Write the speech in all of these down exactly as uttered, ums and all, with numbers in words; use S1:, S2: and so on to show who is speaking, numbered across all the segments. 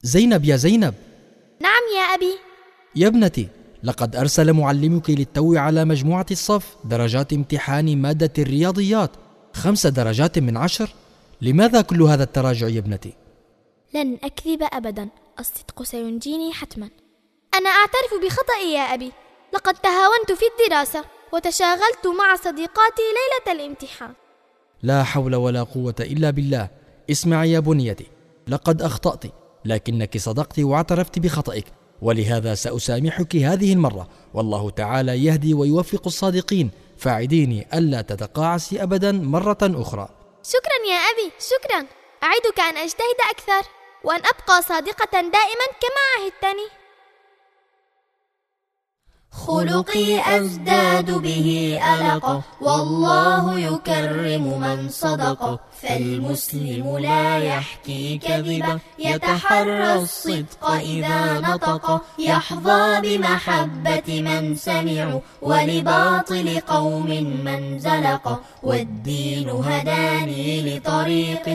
S1: زينب يا زينب.
S2: نعم يا أبي.
S1: يا ابنتي، لقد أرسل معلمك للتو على مجموعة الصف درجات امتحان مادة الرياضيات، خمس درجات من عشر. لماذا كل هذا التراجع يا ابنتي؟
S2: لن أكذب أبدا، الصدق سينجيني حتما. أنا أعترف بخطئي يا أبي، لقد تهاونت في الدراسة وتشاغلت مع صديقاتي ليلة الامتحان.
S1: لا حول ولا قوة إلا بالله. اسمعي يا بنيتي، لقد أخطأت، لكنك صدقت واعترفت بخطئك، ولهذا سأسامحك هذه المرة، والله تعالى يهدي ويوفق الصادقين. فاعديني ألا تتقاعسي أبدا مرة أخرى.
S2: شكرا يا أبي، شكرا. أعدك أن أجتهد أكثر وأن أبقى صادقة دائما كما عهدتني.
S3: خلقي أزداد به ألقا، والله يكرم من صدق. فالمسلم لا يحكي كذبا، يتحرى الصدق إذا نطق. يحظى بمحبة من سمع، ولباطل قوم من زلق. والدين هداني لطريق،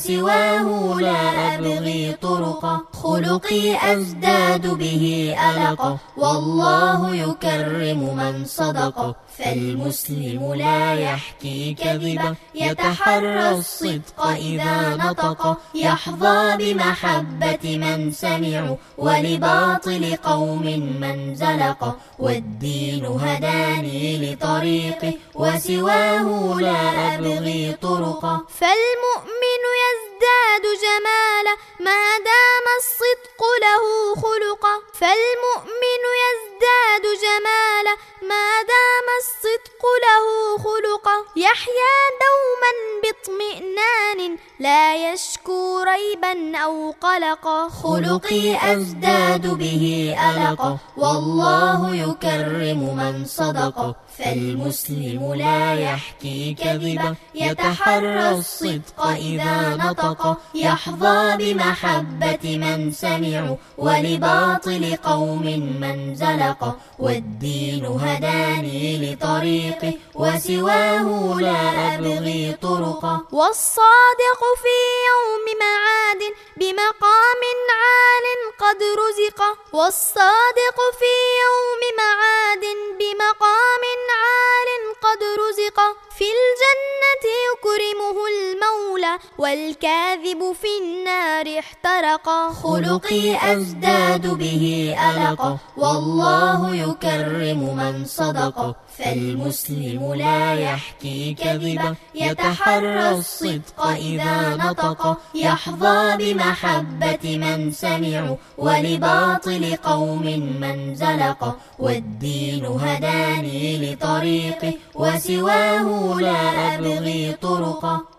S3: وسواه لا أبغي طرقا. خلقي أزداد به ألقا، والله يكرم من صدق. فالمسلم لا يحكي كذبا، يتحرى الصدق إذا نطق. يحظى بمحبة من سمع، ولباطل قوم من زلق. والدين هداني لطريق، وسواه لا أبغي طرقا.
S2: فالمؤمن يزداد جمالا، ما دام الصدق له خلقا. فالمؤمن يزداد جمالا، ما دام الصدق له خلقا. يحيا دوما باطمئنان، لا يشكو ريبا أو قلقا.
S3: خلقي أزداد به ألقا، والله يكرم من صدق. فالمسلم لا يحكي كذبا، يتحرى الصدق إذا نطق. يحظى بمحبة من سمع، ولباطل قوم من زلق. والدين هداني لطريق، وسواه لا أبغي طرقا.
S2: والصادق في يوم معاد، بمقام عال قد رزق. والصادق في يوم معاد، بمقام عال قد رزق. في الجنة يكرمه المولى، والكاذب في النار احترق.
S3: خلقي أزداد به ألقا، والله يكرم من صدق. فالمسلم لا يحكي كذبا، يتحرى الصدق إذا نطق. يحظى بمحبة من سمع، ولباطل قوم من زلق. والدين هداني لطريق، وسواه لا أبغي طرقا.